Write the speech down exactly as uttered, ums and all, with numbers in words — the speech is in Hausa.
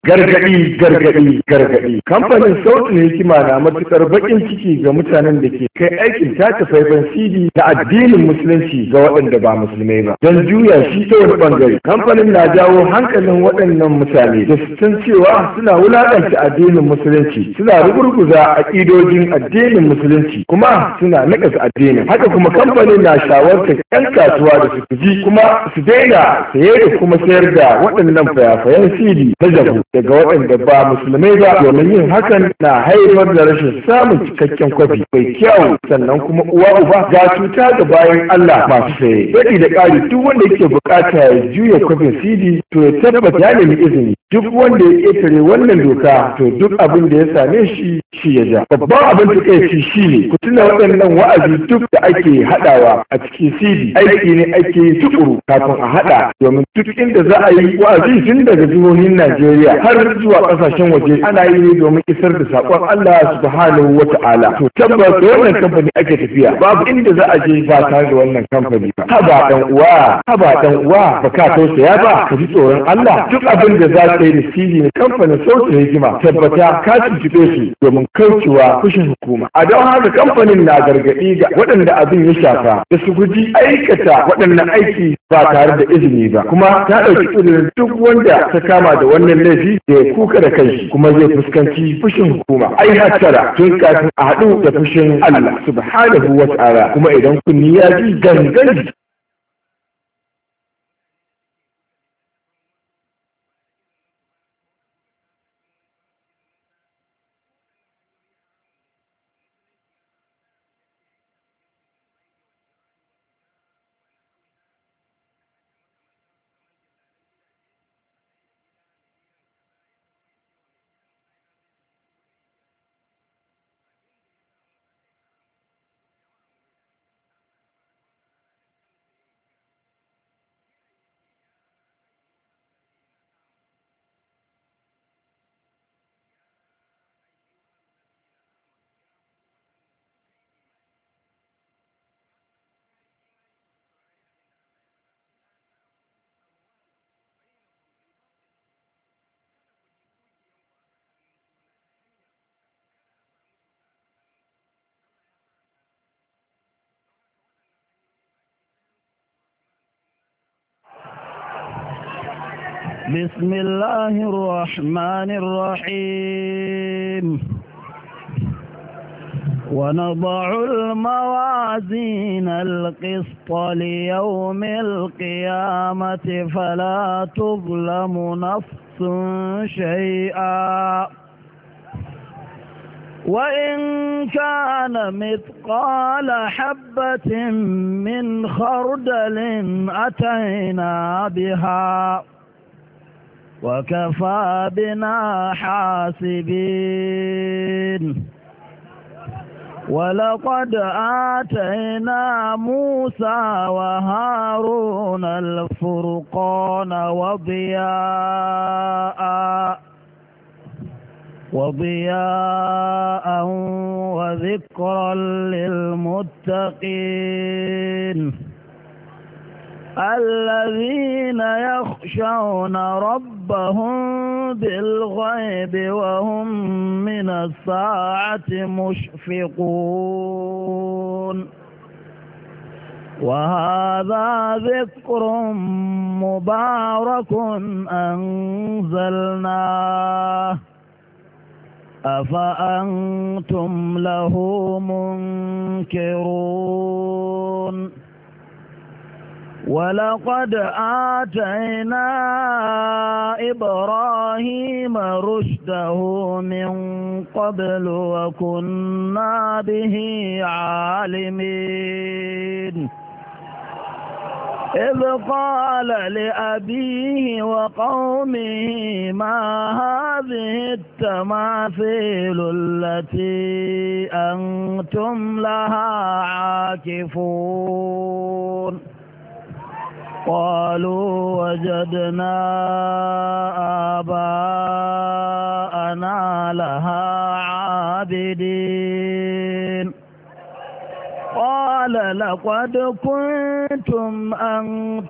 Gargaɗi, gargaɗi, gargaɗi. Kamfanin Sautin Hikima na matuƙar baƙin ciki ga mutanen da ke kai aikin tace faifan C D na addinin Musulunci ga waɗanda ba Musulmai ba. Don juya shi ta wani ɓangare. Kamfanin na jawo hankalin waɗannan mutane da su san cewa suna wulaƙanta addinin Musulunci, suna rugurguza aƙidojin addinin Musulunci, kuma suna naƙasa addinin. Haka kuma kamfanin na shawartar 'yan kasuwa da su ji kuma su daina saye da kuma sayar da waɗannan fayafayan C D na jabu daga waɗanda ba musulmai ba, domin yin hakan na haifar da rashin samun cikakken kwafi mai kyau, sannan kuma uwa uba ga cuta ga bayan Allah masu saye. Daɗi da ƙari, duk wanda yake buƙata ya juya kwafin C D to ya tabbata ya nemi izini. Duk wanda ya ƙetare wannan doka to duk abin da ya same shi shi ya ja. Babban abin da kai shi ne ku tuna waɗannan wa'azi duk da ake haɗawa a cikin C D aiki ne ake yi tukuru kafin a haɗa, domin duk inda za a yi wa'azi tun daga jihohin Najeriya har zuwa ƙasashen waje ana yi ne domin isar da saƙon Allah subhanahu wa ta'ala. To tabbas da wannan kamfani ake tafiya, babu inda za a je ba tare da wannan kamfani ba. Haba dan uwa, haba dan uwa, ba ka tausaya ba, ka ji tsoron Allah. Duk abin da za ka yi da C D na kamfanin Sautin Hikima, tabbata ka tuntuɓe su domin kaucewa fushin hukuma. A don haka kamfanin na gargaɗi ga waɗanda abin ya shafa da su guji aikata waɗannan aiki ba tare da izini ba, kuma ta ɗauki ƙudurin duk wanda ta kama da wannan laifi da ya kuka da kai kuma zai fuskanci fushin hukuma. Ai hattara tun kafin a haɗu da fushin Allah subhanahu wa ta'ala, kuma idan kunni ya ji gangan. بسم الله الرحمن الرحيم ونضع الموازين القسط ليوم القيامة فلا تظلم نفس شيئا وإن كان مثقال حبة من خردل أتينا بها وكفى بنا حاسبين ولقد آتينا موسى وهارون الفرقان وضياء وضياء وذكرا للمتقين الذين يخشون ربهم بالغيب وهم من الساعة مشفقون وهذا ذكر مبارك أنزلناه أفأنتم له منكرون ولقد آتينا إبراهيم رشده من قبل وكنا به عالمين إذ قال لأبيه وقومه ما هذه التماثيل التي أنتم لها عاكفون قالوا وجدنا آباءنا لها عابدين قال لقد كنتم أنتم